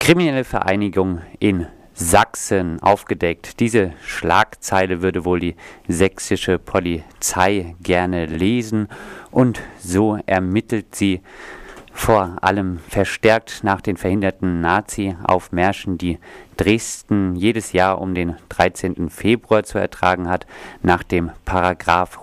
Kriminelle Vereinigung in Sachsen aufgedeckt. Diese Schlagzeile würde wohl die sächsische Polizei gerne lesen und so ermittelt sie vor allem verstärkt nach den verhinderten Nazi-Aufmärschen, die Dresden jedes Jahr um den 13. Februar zu ertragen hat, nach dem Paragraph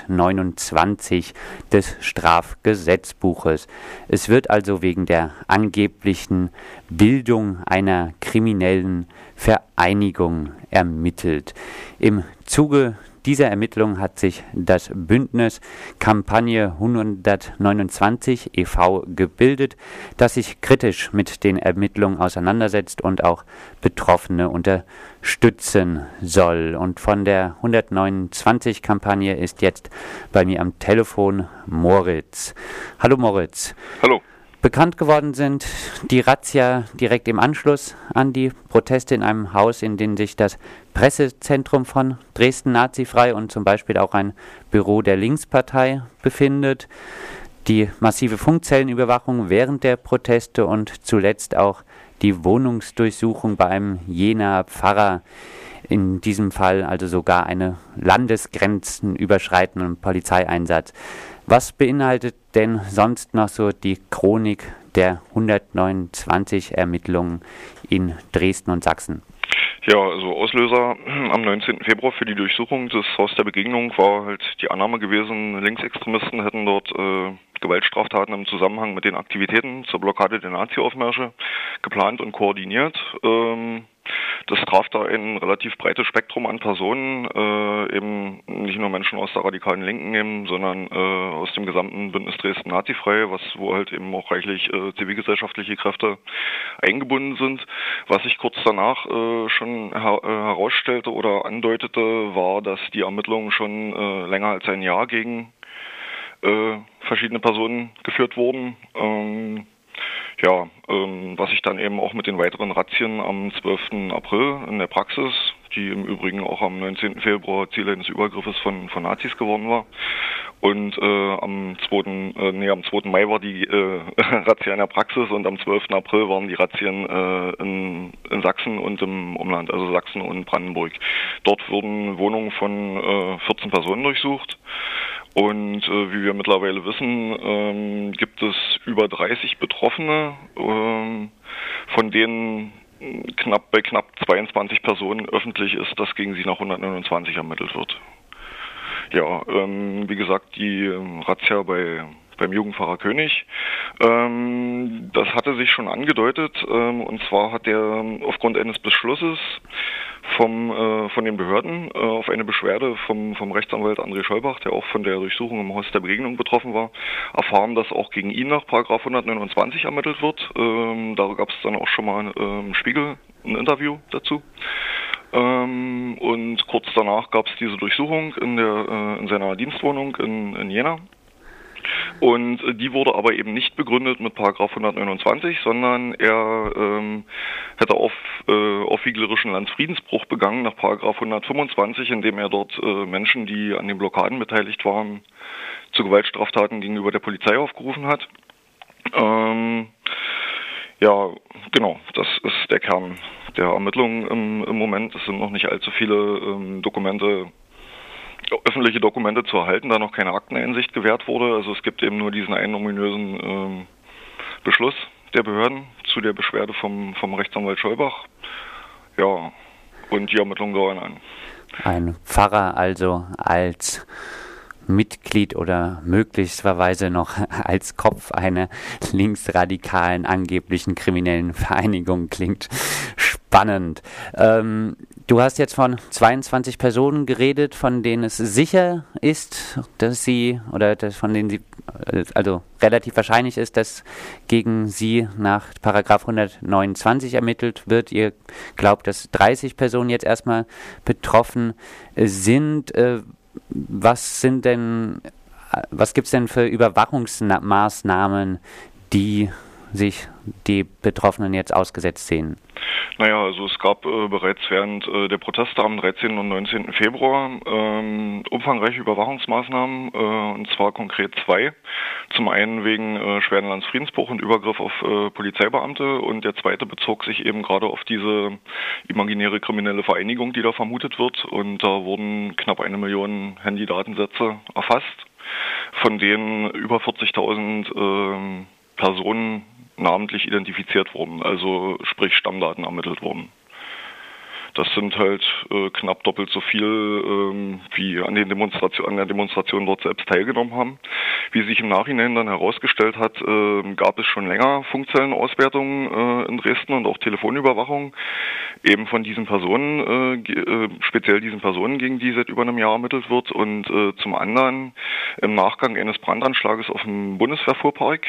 129 des Strafgesetzbuches. Es wird also wegen der angeblichen Bildung einer kriminellen Vereinigung ermittelt. Im Zuge dieser Ermittlung hat sich das Bündnis Kampagne 129 e.V. gebildet, das sich kritisch mit den Ermittlungen auseinandersetzt und auch Betroffene unterstützen soll. Und von der 129-Kampagne ist jetzt bei mir am Telefon Moritz. Hallo Moritz. Hallo. Bekannt geworden sind die Razzia direkt im Anschluss an die Proteste in einem Haus, in dem sich das Pressezentrum von Dresden nazifrei und zum Beispiel auch ein Büro der Linkspartei befindet. Die massive Funkzellenüberwachung während der Proteste und zuletzt auch die Wohnungsdurchsuchung bei einem Jenaer Pfarrer. In diesem Fall also sogar eine landesgrenzenüberschreitenden Polizeieinsatz. Was beinhaltet denn sonst noch so die Chronik der 129 Ermittlungen in Dresden und Sachsen? Ja, also Auslöser am 19. Februar für die Durchsuchung des Haus der Begegnung war halt die Annahme gewesen, Linksextremisten hätten dort Gewaltstraftaten im Zusammenhang mit den Aktivitäten zur Blockade der Nazi-Aufmärsche geplant und koordiniert. Das traf da ein relativ breites Spektrum an Personen, eben nicht nur Menschen aus der radikalen Linken eben, sondern aus dem gesamten Bündnis Dresden nazifrei, wo halt eben auch reichlich zivilgesellschaftliche Kräfte eingebunden sind. Was sich kurz danach schon herausstellte oder andeutete, war, dass die Ermittlungen schon länger als ein Jahr gegen verschiedene Personen geführt wurden. Was sich dann eben auch mit den weiteren Razzien am 12. April in der Praxis, die im Übrigen auch am 19. Februar Ziel eines Übergriffes von Nazis geworden war. Und am 2. Mai war die Razzia in der Praxis und am 12. April waren die Razzien in Sachsen und im Umland, also Sachsen und Brandenburg. Dort wurden Wohnungen von 14 Personen durchsucht. Und wie wir mittlerweile wissen, gibt es über 30 Betroffene, von denen bei knapp 22 Personen öffentlich ist, dass gegen sie nach 129 ermittelt wird. Ja, wie gesagt, die Razzia beim Jugendpfarrer König, das hatte sich schon angedeutet, und zwar hat er aufgrund eines Beschlusses von den Behörden auf eine Beschwerde vom Rechtsanwalt André Scholbach, der auch von der Durchsuchung im Haus der Begegnung betroffen war, erfahren, dass auch gegen ihn nach Paragraph 129 ermittelt wird. Da gab es dann auch schon mal im Spiegel ein Interview dazu. Und kurz danach gab es diese Durchsuchung in seiner Dienstwohnung in Jena. Und die wurde aber eben nicht begründet mit Paragraph 129, sondern er hätte aufwiegelerischen Landfriedensbruch begangen nach Paragraph 125, indem er dort Menschen, die an den Blockaden beteiligt waren, zu Gewaltstraftaten gegenüber der Polizei aufgerufen hat. Ja, genau, das ist der Kern der Ermittlungen im Moment. Es sind noch nicht allzu viele öffentliche Dokumente zu erhalten, da noch keine Akteneinsicht gewährt wurde. Also es gibt eben nur diesen einen ominösen Beschluss der Behörden zu der Beschwerde vom Rechtsanwalt Scholbach. Ja, und die Ermittlungen dauern an. Ein Pfarrer also als Mitglied oder möglicherweise noch als Kopf einer linksradikalen, angeblichen kriminellen Vereinigung klingt spannend. Du hast jetzt von 22 Personen geredet, von denen es sicher ist, von denen sie, also relativ wahrscheinlich ist, dass gegen sie nach Paragraph 129 ermittelt wird. Ihr glaubt, dass 30 Personen jetzt erstmal betroffen sind. Was gibt's denn für Überwachungsmaßnahmen, die sich die Betroffenen jetzt ausgesetzt sehen? Naja, also es gab bereits während der Proteste am 13. und 19. Februar umfangreiche Überwachungsmaßnahmen, und zwar konkret zwei. Zum einen wegen schweren Landesfriedensbruch und Übergriff auf Polizeibeamte, und der zweite bezog sich eben gerade auf diese imaginäre kriminelle Vereinigung, die da vermutet wird, und da wurden knapp 1 Million Handydatensätze erfasst, von denen über 40.000 Personen namentlich identifiziert wurden, also sprich Stammdaten ermittelt wurden. Das sind halt knapp doppelt so viel, wie an der Demonstration dort selbst teilgenommen haben. Wie sich im Nachhinein dann herausgestellt hat, gab es schon länger Funkzellenauswertungen in Dresden und auch Telefonüberwachung eben von diesen Personen, speziell diesen Personen, gegen die seit über einem Jahr ermittelt wird, und zum anderen im Nachgang eines Brandanschlages auf dem Bundeswehrfuhrpark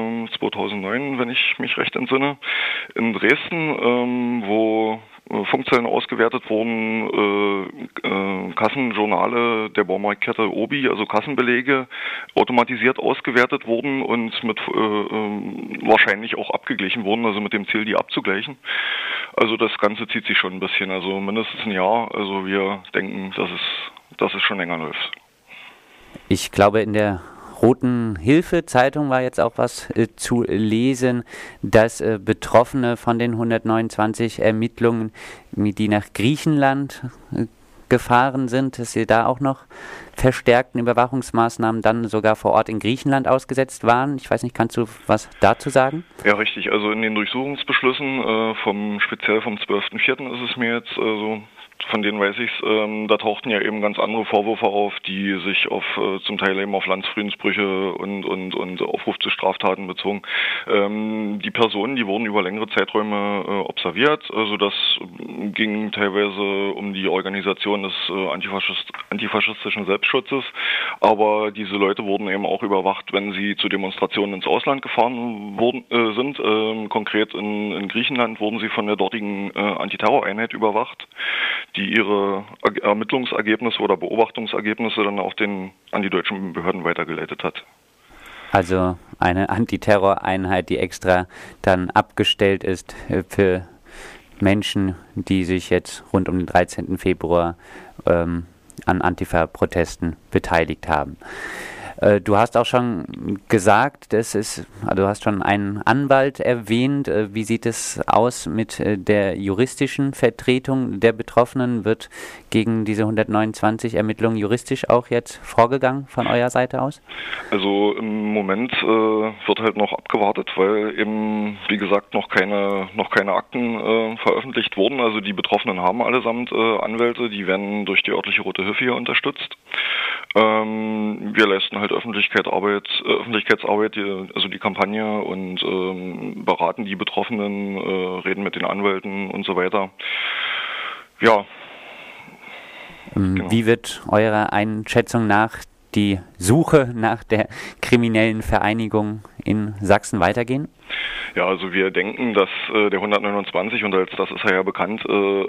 2009, wenn ich mich recht entsinne, in Dresden, wo Funkzellen ausgewertet wurden, Kassenjournale der Baumarktkette Obi, also Kassenbelege, automatisiert ausgewertet wurden und mit wahrscheinlich auch abgeglichen wurden, also mit dem Ziel, die abzugleichen. Also das Ganze zieht sich schon ein bisschen, also mindestens ein Jahr. Also wir denken, dass es schon länger läuft. Ich glaube, in der Roten Hilfe-Zeitung war jetzt auch was zu lesen, dass Betroffene von den 129 Ermittlungen, die nach Griechenland gefahren sind, dass sie da auch noch verstärkten Überwachungsmaßnahmen dann sogar vor Ort in Griechenland ausgesetzt waren. Ich weiß nicht, kannst du was dazu sagen? Ja, richtig. Also in den Durchsuchungsbeschlüssen speziell vom 12.04. ist es mir jetzt so, von denen weiß ich's, da tauchten ja eben ganz andere Vorwürfe auf, die sich auf zum Teil eben auf Landesfriedensbrüche und Aufruf zu Straftaten bezogen. Die Personen, die wurden über längere Zeiträume observiert. Also das ging teilweise um die Organisation des antifaschistischen Selbstschutzes, aber diese Leute wurden eben auch überwacht, wenn sie zu Demonstrationen ins Ausland gefahren sind. Konkret in Griechenland wurden sie von der dortigen Antiterroreinheit überwacht, die ihre Ermittlungsergebnisse oder Beobachtungsergebnisse dann auch an die deutschen Behörden weitergeleitet hat. Also eine Antiterroreinheit, die extra dann abgestellt ist für Menschen, die sich jetzt rund um den 13. Februar an Antifa-Protesten beteiligt haben. Du hast auch schon gesagt, du hast schon einen Anwalt erwähnt. Wie sieht es aus mit der juristischen Vertretung der Betroffenen? Wird gegen diese 129 Ermittlungen juristisch auch jetzt vorgegangen von eurer Seite aus? Also im Moment wird halt noch abgewartet, weil eben, wie gesagt, noch keine Akten veröffentlicht wurden. Also die Betroffenen haben allesamt Anwälte, die werden durch die örtliche Rote Hilfe hier unterstützt. Wir leisten halt Öffentlichkeitsarbeit, also die Kampagne, und beraten die Betroffenen, reden mit den Anwälten und so weiter. Ja. Genau. Wie wird eurer Einschätzung nach die Suche nach der kriminellen Vereinigung in Sachsen weitergehen? Ja, also wir denken, dass der 129, und als das ist er ja bekannt,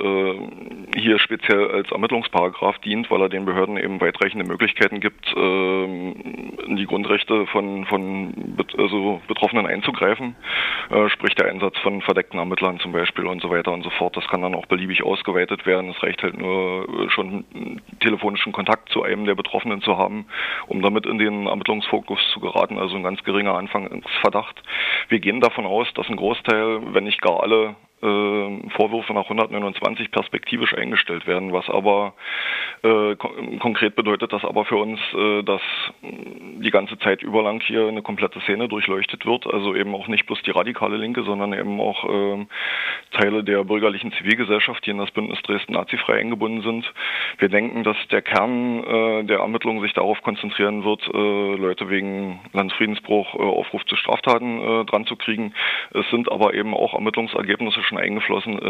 hier speziell als Ermittlungsparagraph dient, weil er den Behörden eben weitreichende Möglichkeiten gibt, in die Grundrechte von Betroffenen einzugreifen, sprich der Einsatz von verdeckten Ermittlern zum Beispiel und so weiter und so fort. Das kann dann auch beliebig ausgeweitet werden. Es reicht halt nur schon telefonischen Kontakt zu einem der Betroffenen zu haben, um damit in den Ermittlungsfokus zu geraten, also ein ganz geringer Anfangsverdacht. Wir gehen davon aus, dass ein Großteil, wenn nicht gar alle Vorwürfe nach 129 perspektivisch eingestellt werden, was aber konkret bedeutet das aber für uns, dass die ganze Zeit über lang hier eine komplette Szene durchleuchtet wird, also eben auch nicht bloß die radikale Linke, sondern eben auch Teile der bürgerlichen Zivilgesellschaft, die in das Bündnis Dresden nazifrei eingebunden sind. Wir denken, dass der Kern der Ermittlungen sich darauf konzentrieren wird, Leute wegen Landesfriedensbruch, Aufruf zu Straftaten dran zu kriegen. Es sind aber eben auch Ermittlungsergebnisse schon eingeflossen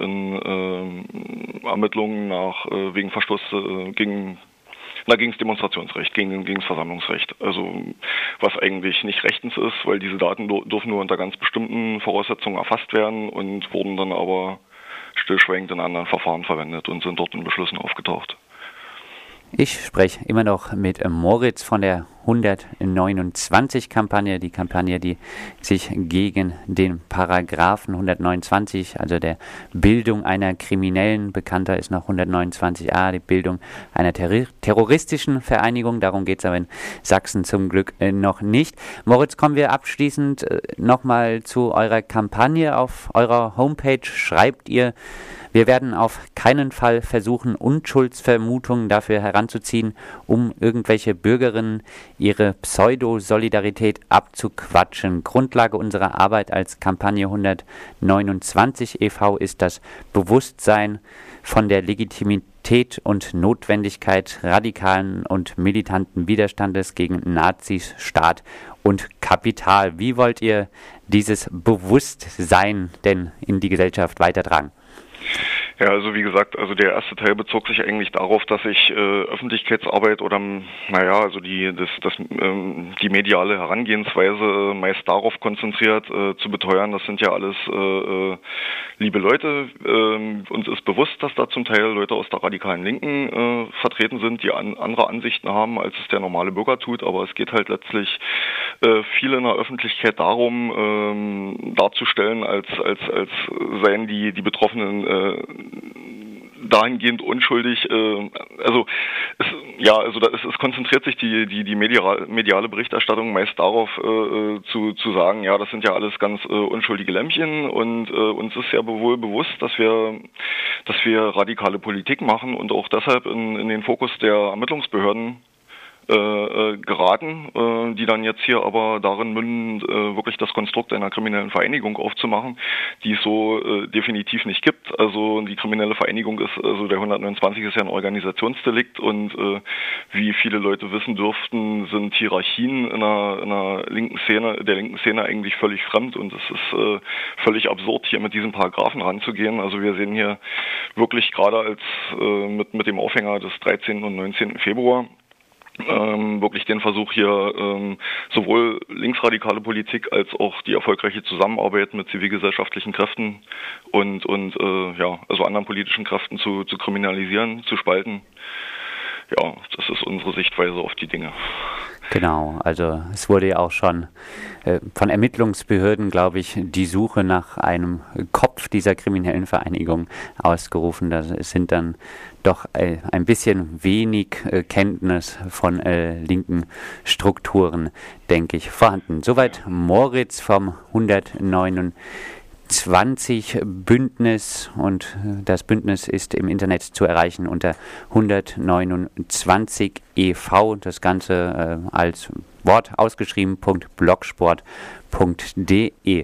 in Ermittlungen wegen Verstoß gegen das Demonstrationsrecht, gegen das Versammlungsrecht. Also was eigentlich nicht rechtens ist, weil diese Daten dürfen nur unter ganz bestimmten Voraussetzungen erfasst werden und wurden dann aber stillschweigend in anderen Verfahren verwendet und sind dort in Beschlüssen aufgetaucht. Ich spreche immer noch mit Moritz von der 129-Kampagne, die Kampagne, die sich gegen den Paragraphen 129, also der Bildung einer Kriminellen, bekannter ist noch 129a, die Bildung einer terroristischen Vereinigung, darum geht es aber in Sachsen zum Glück noch nicht. Moritz, kommen wir abschließend nochmal zu eurer Kampagne. Auf eurer Homepage schreibt ihr: Wir werden auf keinen Fall versuchen, Unschuldsvermutungen dafür heranzuziehen, um irgendwelche Bürgerinnen ihre Pseudo-Solidarität abzuquatschen. Grundlage unserer Arbeit als Kampagne 129 e.V. ist das Bewusstsein von der Legitimität und Notwendigkeit radikalen und militanten Widerstandes gegen Nazis, Staat und Kapital. Wie wollt ihr dieses Bewusstsein denn in die Gesellschaft weitertragen? Ja, also wie gesagt, also der erste Teil bezog sich eigentlich darauf, dass sich Öffentlichkeitsarbeit oder die mediale Herangehensweise meist darauf konzentriert, zu beteuern, das sind ja alles liebe Leute. Uns ist bewusst, dass da zum Teil Leute aus der radikalen Linken vertreten sind, die andere Ansichten haben, als es der normale Bürger tut, aber es geht halt letztlich viel in der Öffentlichkeit darum, darzustellen, als seien die Betroffenen dahingehend unschuldig. Es konzentriert sich die mediale Berichterstattung meist darauf, zu sagen, ja, das sind ja alles ganz unschuldige Lämmchen, und uns ist sehr wohl bewusst, dass wir radikale Politik machen und auch deshalb in den Fokus der Ermittlungsbehörden geraten, die dann jetzt hier aber darin münden, wirklich das Konstrukt einer kriminellen Vereinigung aufzumachen, die es so definitiv nicht gibt. Also die kriminelle Vereinigung ist, also der 129 ist ja ein Organisationsdelikt, und wie viele Leute wissen dürften, sind Hierarchien in der linken Szene eigentlich völlig fremd, und es ist völlig absurd, hier mit diesen Paragraphen ranzugehen. Also wir sehen hier wirklich gerade als mit dem Aufhänger des 13. und 19. Februar wirklich den Versuch hier, sowohl linksradikale Politik als auch die erfolgreiche Zusammenarbeit mit zivilgesellschaftlichen Kräften und anderen politischen Kräften zu kriminalisieren, zu spalten. Ja, das ist unsere Sichtweise auf die Dinge. Genau, also es wurde ja auch schon von Ermittlungsbehörden, glaube ich, die Suche nach einem Kopf dieser kriminellen Vereinigung ausgerufen. Da sind dann doch ein bisschen wenig Kenntnis von linken Strukturen, denke ich, vorhanden. Soweit Moritz vom 129 Bündnis, und das Bündnis ist im Internet zu erreichen unter 129 e.V. Das Ganze als Wort ausgeschrieben.blogsport.de.